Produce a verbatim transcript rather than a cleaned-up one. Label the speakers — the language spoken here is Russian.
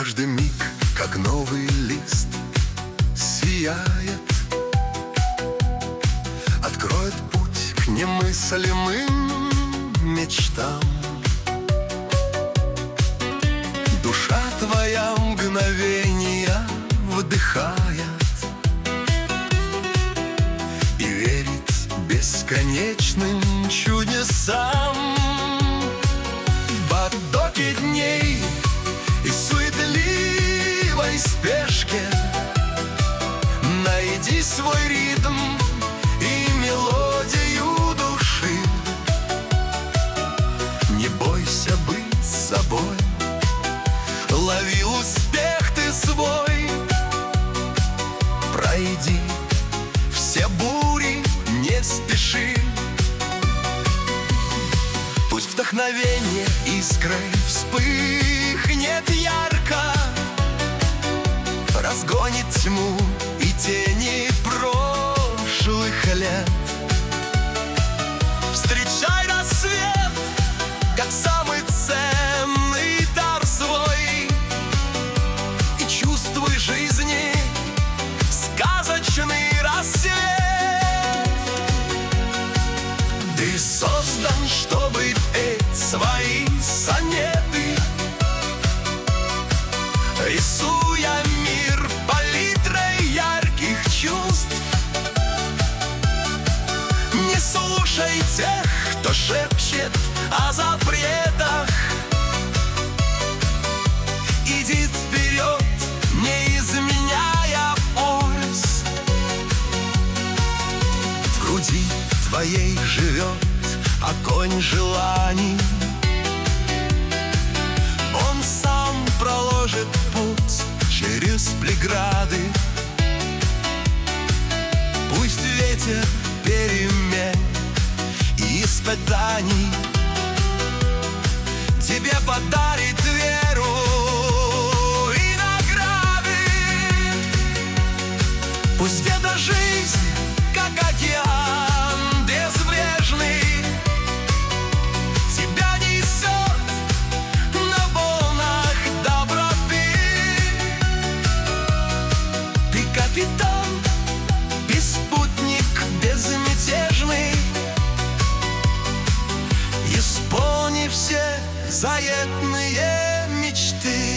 Speaker 1: Каждый миг, как новый лист, сияет, откроет путь к немыслимым мечтам. Душа твоя мгновения вдыхает и верит бесконечным чудесам. В потоке дней и суетливой спешке найди свой ритм и мелодию души. Не бойся быть собой, лови успех ты свой. Пройди все бури, не спеши. Пусть вдохновение искрой вспыхнет ярко, разгонит тьму и тени прошлых лет. Встречай рассвет, как самый ценный дар свой, и чувствуй жизни сказочный рассвет. Ты создан, чтобы петь свои сонеты, рисуя мир палитрой ярких чувств. Не слушай тех, кто шепчет о запретах. Иди вперед, не изменяя пояс. В груди твоей живет огонь желаний. Он сам проложит путь через преграды. Пусть ветер перемен и испытаний тебе подарит веру и награды. Пусть эта жизнь, как океан безбрежный, тебя несет на волнах доброты. Ты капитан и спутник безмятежный. Исполни все заветные мечты.